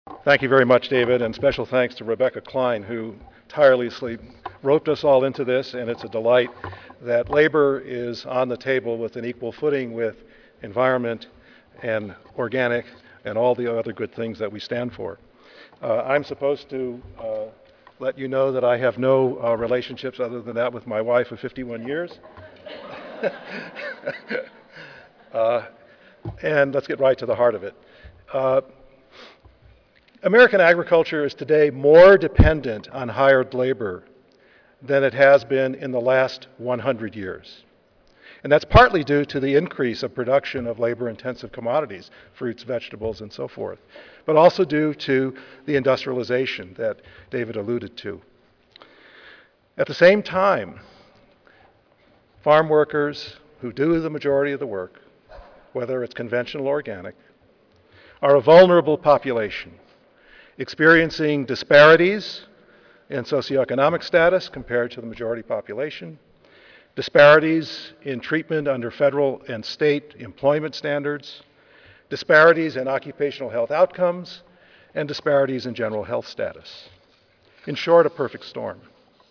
Thank you very much, David, and special thanks to Rebecca Klein, who tirelessly roped us all into this, and it's a delight that labor is on the table with an equal footing with environment and organic and all the other good things that we stand for. I'm supposed to let you know that I have no relationships other than that with my wife of 51 years. And let's get right to the heart of it. American agriculture is today more dependent on hired labor than it has been in the last 100 years. And that's partly due to the increase of production of labor-intensive commodities, fruits, vegetables, and so forth, but also due to the industrialization that David alluded to. At the same time, farm workers who do the majority of the work, whether it's conventional or organic, are a vulnerable population, experiencing disparities in socioeconomic status compared to the majority population, disparities in treatment under federal and state employment standards, disparities in occupational health outcomes, and disparities in general health status. In short, a perfect storm.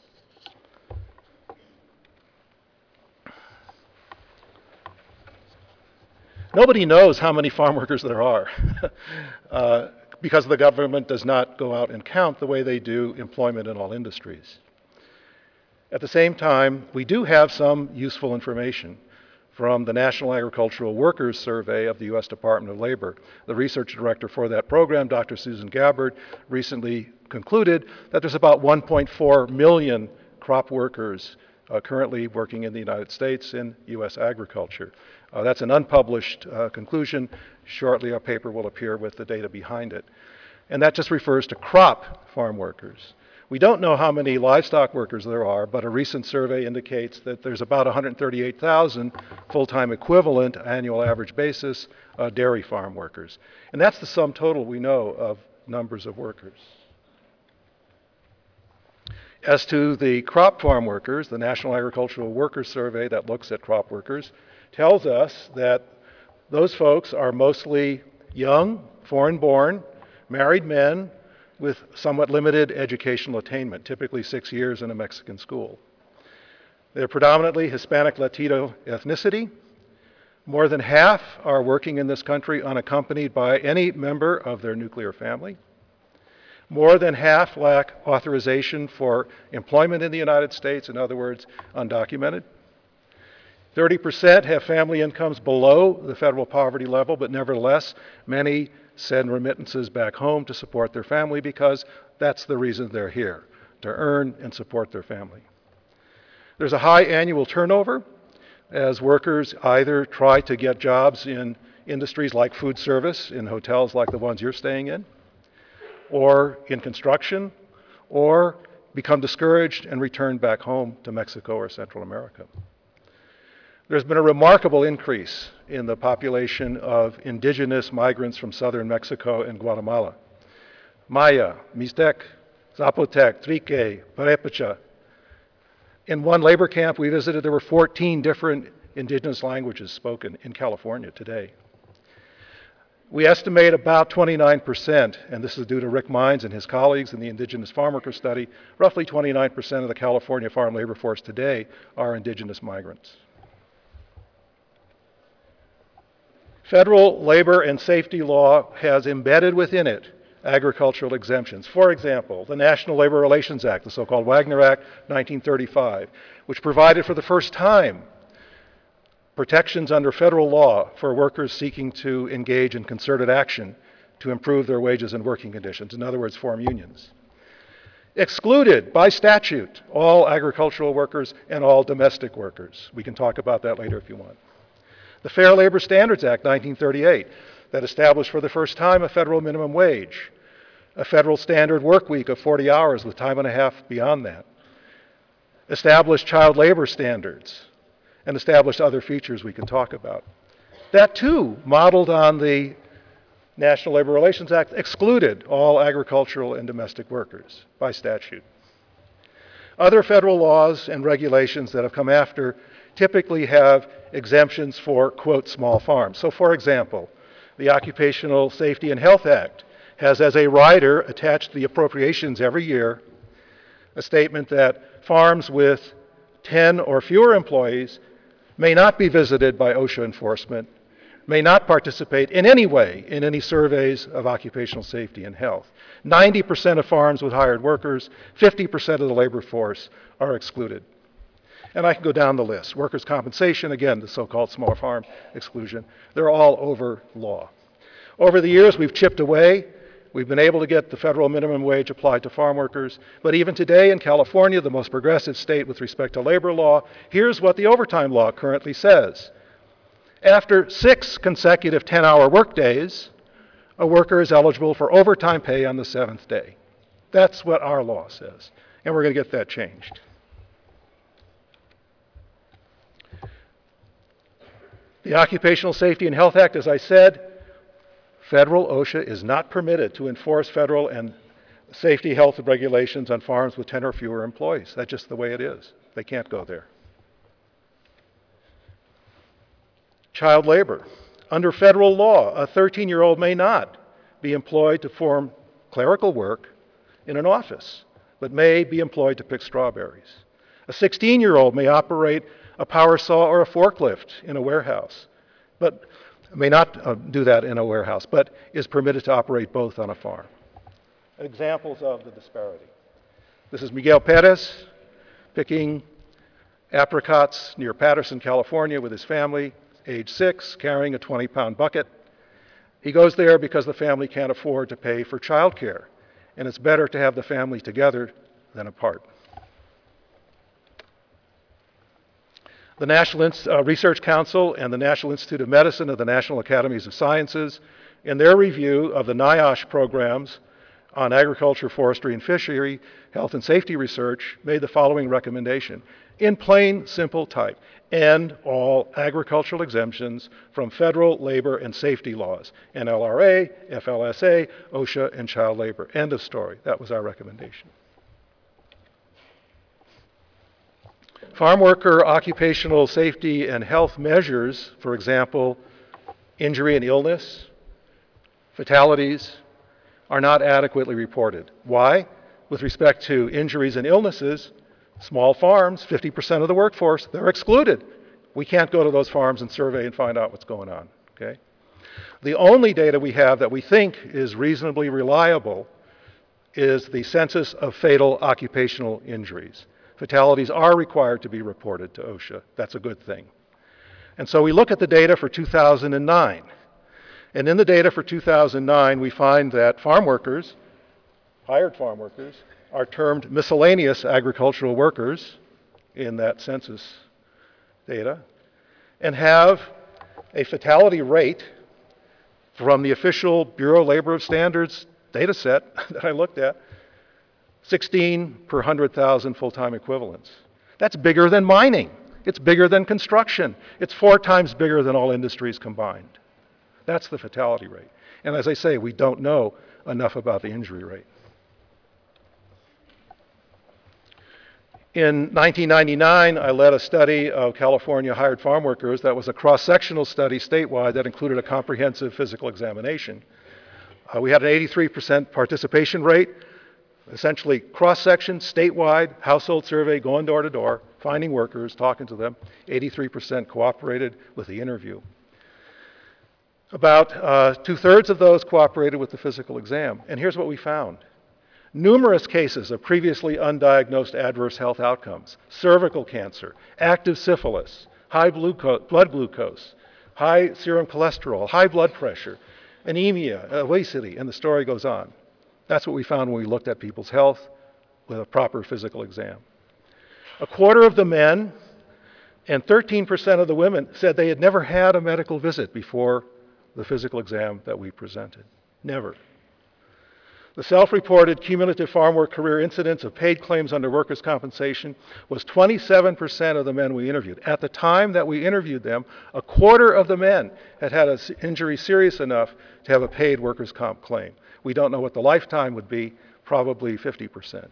Nobody knows how many farm workers there are because the government does not go out and count the way they do employment in all industries. At the same time, we do have some useful information from the National Agricultural Workers Survey of the U.S. Department of Labor. The research director for that program, Dr. Susan Gabbard, recently concluded that there's about 1.4 million crop workers currently working in the United States in U.S. agriculture. That's an unpublished conclusion. Shortly, a paper will appear with the data behind it. And that just refers to crop farm workers. We don't know how many livestock workers there are, but a recent survey indicates that there's about 138,000 full-time equivalent annual average basis dairy farm workers. And that's the sum total we know of numbers of workers. As to the crop farm workers, the National Agricultural Workers Survey that looks at crop workers tells us that those folks are mostly young, foreign-born, married men with somewhat limited educational attainment, typically 6 years in a Mexican school. They're predominantly Hispanic Latino ethnicity. More than half are working in this country unaccompanied by any member of their nuclear family. More than half lack authorization for employment in the United States, in other words, undocumented. 30% have family incomes below the federal poverty level, but nevertheless, many send remittances back home to support their family because that's the reason they're here, to earn and support their family. There's a high annual turnover as workers either try to get jobs in industries like food service, in hotels like the ones you're staying in, or in construction, or become discouraged and return back home to Mexico or Central America. There's been a remarkable increase in the population of indigenous migrants from southern Mexico and Guatemala. Maya, Mixtec, Zapotec, Trique, Purépecha. In one labor camp we visited, there were 14 different indigenous languages spoken in California today. We estimate about 29%, and this is due to Rick Mines and his colleagues in the Indigenous Farm Worker Study, roughly 29% of the California farm labor force today are indigenous migrants. Federal labor and safety law has embedded within it agricultural exemptions. For example, the National Labor Relations Act, the so-called Wagner Act, 1935, which provided for the first time protections under federal law for workers seeking to engage in concerted action to improve their wages and working conditions, in other words, form unions. Excluded by statute all agricultural workers and all domestic workers. We can talk about that later if you want. The Fair Labor Standards Act, 1938, that established for the first time a federal minimum wage, a federal standard work week of 40 hours with time and a half beyond that, established child labor standards, and established other features we can talk about. That too, modeled on the National Labor Relations Act, excluded all agricultural and domestic workers by statute. Other federal laws and regulations that have come after typically have exemptions for, quote, small farms. So for example, the Occupational Safety and Health Act has as a rider attached to the appropriations every year a statement that farms with 10 or fewer employees may not be visited by OSHA enforcement, may not participate in any way in any surveys of occupational safety and health. 90% of farms with hired workers, 50% of the labor force are excluded. And I can go down the list. Workers' compensation, again, the so-called small farm exclusion, they're all over law. Over the years, we've chipped away. We've been able to get the federal minimum wage applied to farm workers. But even today in California, the most progressive state with respect to labor law, here's what the overtime law currently says. After 6 consecutive 10-hour workdays, a worker is eligible for overtime pay on the 7th day. That's what our law says. And we're going to get that changed. The Occupational Safety and Health Act, as I said, federal OSHA is not permitted to enforce federal and safety, health, and regulations on farms with 10 or fewer employees. That's just the way it is. They can't go there. Child labor. Under federal law, a 13-year-old may not be employed to perform clerical work in an office, but may be employed to pick strawberries. A 16-year-old may operate a power saw or a forklift in a warehouse, but may not do that in a warehouse, but is permitted to operate both on a farm. Examples of the disparity. This is Miguel Perez picking apricots near Patterson, California with his family, age 6, carrying a 20-pound bucket. He goes there because the family can't afford to pay for childcare, and it's better to have the family together than apart. The National Research Council and the National Institute of Medicine of the National Academies of Sciences, in their review of the NIOSH programs on agriculture, forestry, and fishery, health and safety research, made the following recommendation. In plain, simple type, end all agricultural exemptions from federal labor and safety laws, NLRA, FLSA, OSHA, and child labor. End of story. That was our recommendation. Farm worker occupational safety and health measures, for example, injury and illness, fatalities, are not adequately reported. Why? With respect to injuries and illnesses, small farms, 50% of the workforce, they're excluded. We can't go to those farms and survey and find out what's going on, okay? The only data we have that we think is reasonably reliable is the census of fatal occupational injuries. Fatalities are required to be reported to OSHA. That's a good thing. And so we look at the data for 2009. And in the data for 2009, we find that farm workers, hired farm workers, are termed miscellaneous agricultural workers in that census data, and have a fatality rate from the official Bureau of Labor Standards data set that I looked at, 16 per 100,000 full-time equivalents. That's bigger than mining. It's bigger than construction. It's 4 times bigger than all industries combined. That's the fatality rate. And as I say, we don't know enough about the injury rate. In 1999, I led a study of California hired farm workers that was a cross-sectional study statewide that included a comprehensive physical examination. We had an 83% participation rate, essentially cross-section, statewide, household survey, going door to door, finding workers, talking to them. 83% cooperated with the interview. About 2/3 of those cooperated with the physical exam. And here's what we found. Numerous cases of previously undiagnosed adverse health outcomes: cervical cancer, active syphilis, high blood glucose, high serum cholesterol, high blood pressure, anemia, obesity, and the story goes on. That's what we found when we looked at people's health with a proper physical exam. 1/4 of the men and 13% of the women said they had never had a medical visit before the physical exam that we presented. Never. The self-reported cumulative farm work career incidence of paid claims under workers' compensation was 27% of the men we interviewed. At the time that we interviewed them, 1/4 of the men had had an injury serious enough to have a paid workers' comp claim. We don't know what the lifetime would be, probably 50%.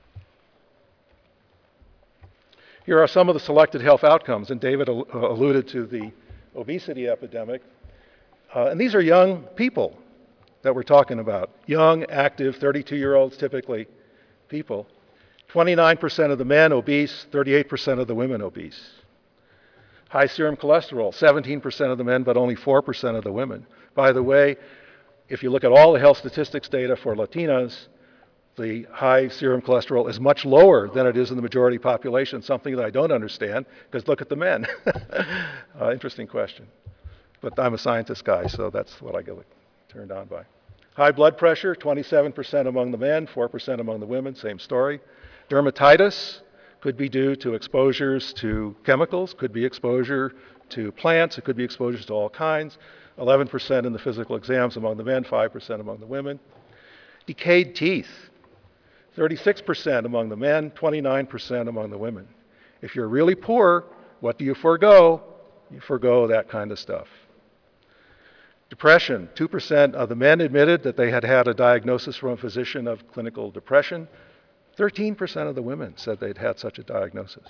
Here are some of the selected health outcomes, and David alluded to the obesity epidemic. And these are young people. that we're talking about, young, active, 32-year-olds typically, people, 29% of the men obese, 38% of the women obese. High serum cholesterol, 17% of the men, but only 4% of the women. By the way, if you look at all the health statistics data for Latinas, the high serum cholesterol is much lower than it is in the majority population, something that I don't understand, because look at the men. Interesting question. But I'm a scientist guy, so that's what I get turned on by. High blood pressure, 27% among the men, 4% among the women, same story. Dermatitis could be due to exposures to chemicals, could be exposure to plants, it could be exposures to all kinds. 11% in the physical exams among the men, 5% among the women. Decayed teeth, 36% among the men, 29% among the women. If you're really poor, what do you forego? You forego that kind of stuff. Depression, 2% of the men admitted that they had had a diagnosis from a physician of clinical depression. 13% of the women said they'd had such a diagnosis.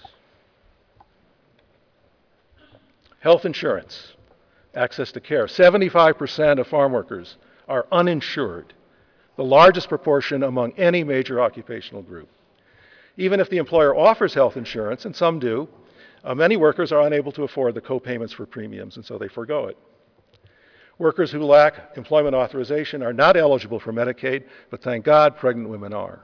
Health insurance, access to care. 75% of farm workers are uninsured, the largest proportion among any major occupational group. Even if the employer offers health insurance, and some do, many workers are unable to afford the co-payments for premiums, and so they forego it. Workers who lack employment authorization are not eligible for Medicaid, but thank God pregnant women are.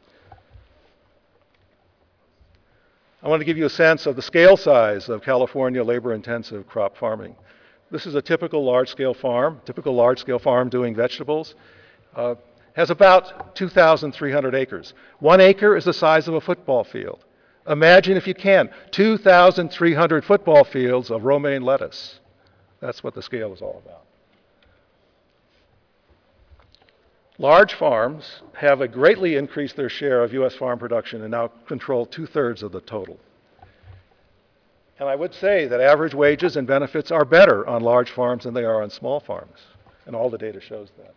I want to give you a sense of the scale size of California labor-intensive crop farming. This is a typical large-scale farm doing vegetables. Has about 2,300 acres. 1 acre is the size of a football field. Imagine, if you can, 2,300 football fields of romaine lettuce. That's what the scale is all about. Large farms have greatly increased their share of U.S. farm production and now control 2/3 of the total. And I would say that average wages and benefits are better on large farms than they are on small farms, and all the data shows that.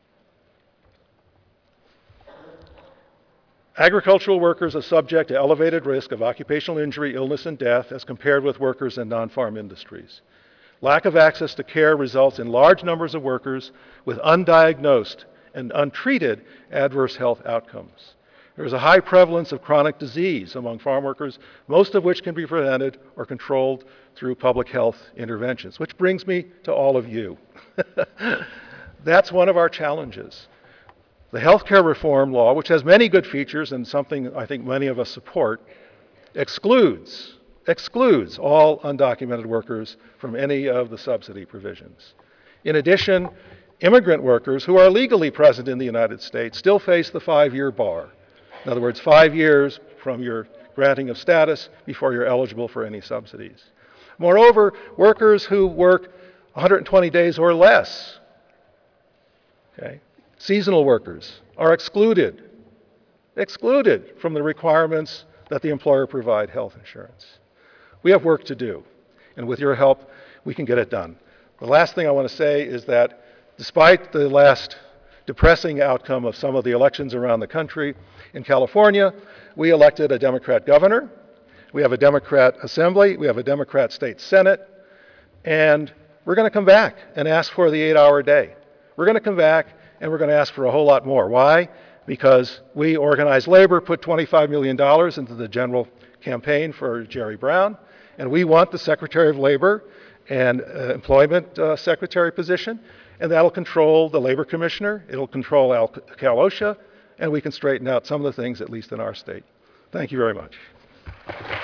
Agricultural workers are subject to elevated risk of occupational injury, illness, and death as compared with workers in non-farm industries. Lack of access to care results in large numbers of workers with undiagnosed and untreated adverse health outcomes. There is a high prevalence of chronic disease among farm workers, most of which can be prevented or controlled through public health interventions, which brings me to all of you. That's one of our challenges. The healthcare reform law, which has many good features and something I think many of us support, excludes all undocumented workers from any of the subsidy provisions. In addition, immigrant workers who are legally present in the United States still face the 5-year bar. In other words, 5 years from your granting of status before you're eligible for any subsidies. Moreover, workers who work 120 days or less, seasonal workers, are excluded from the requirements that the employer provide health insurance. We have work to do, and with your help, we can get it done. The last thing I want to say is that despite the last depressing outcome of some of the elections around the country, in California, we elected a Democrat governor, we have a Democrat assembly, we have a Democrat state senate, and we're going to come back and ask for the 8-hour day. We're going to come back and we're going to ask for a whole lot more. Why? Because we, organized labor, put $25 million into the general campaign for Jerry Brown, and we want the Secretary of Labor and Employment Secretary position, and that'll control the Labor Commissioner, it'll control Cal OSHA, and we can straighten out some of the things, at least in our state. Thank you very much.